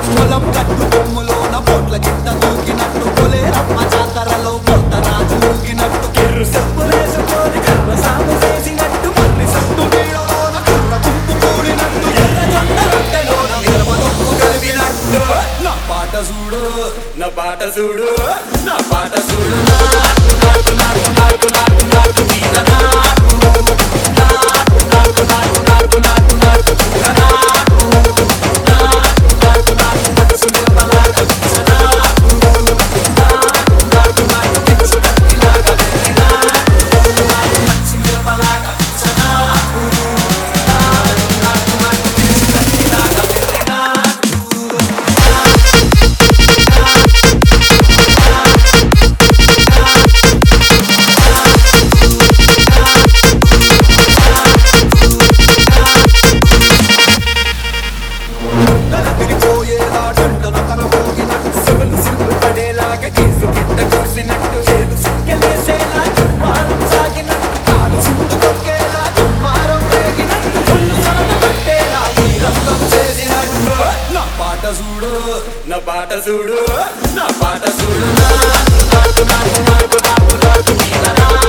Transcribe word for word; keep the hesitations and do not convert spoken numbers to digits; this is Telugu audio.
పొలం గట్టు కొమ్ములోన పోట్ల గిట్ట దూకినట్టు కొలేరమ్మ జాతరలో కొత్త రాజు ఊగినట్టు కిర్రు చెప్పులేసుకొని కర్ర సాగు చేసినట్టు మల్లి సట్టు నీడలోన కర్ర గుంపు కూడినట్టు ఎర్ర జొన్న రొట్టెలోన మిరప దొక్కు కలిపినట్టు నా పాట చూడు నా పాట చూడు నా పాట చూడు నాటు నాటు నాటు నాటు నాటు నాటు వీర నాటు నాటు నాటు నాటు నాటు నాటు నాటు వీర నాటు నాటు నాటు నాటు మనసు నిలబలాగా పిచ్చ నాటు నాటు నాటు నాటు పిచ్చు కత్తిలాగా వెర్రి నాటు నాటు మనసు నిలబలాగా పిచ్చ నాటు నాటు నాటు నాటు పిచ్చు కత్తిలాగా వెర్రి నాటు తిరిగిపోయేలా దండన తన మోగినట్టు సెవెలు సిగ్గు పడేలాగా కేసు గిట్ట కోసినట్టు చేదు సిగ్గలేసేలా దుమ్మారం సాగినట్టు కాలు చుట్టు కొక్కేలా దుమ్మారం రేగినట్టు ఒళ్ళు సరద పట్టేలా ఈ రంగం చేసినట్టు నా పాట చూడు నా పాట చూడు నా పాట చూడు నాటు నాటు నాటు నాటు నాటు నాటు వీర నాటు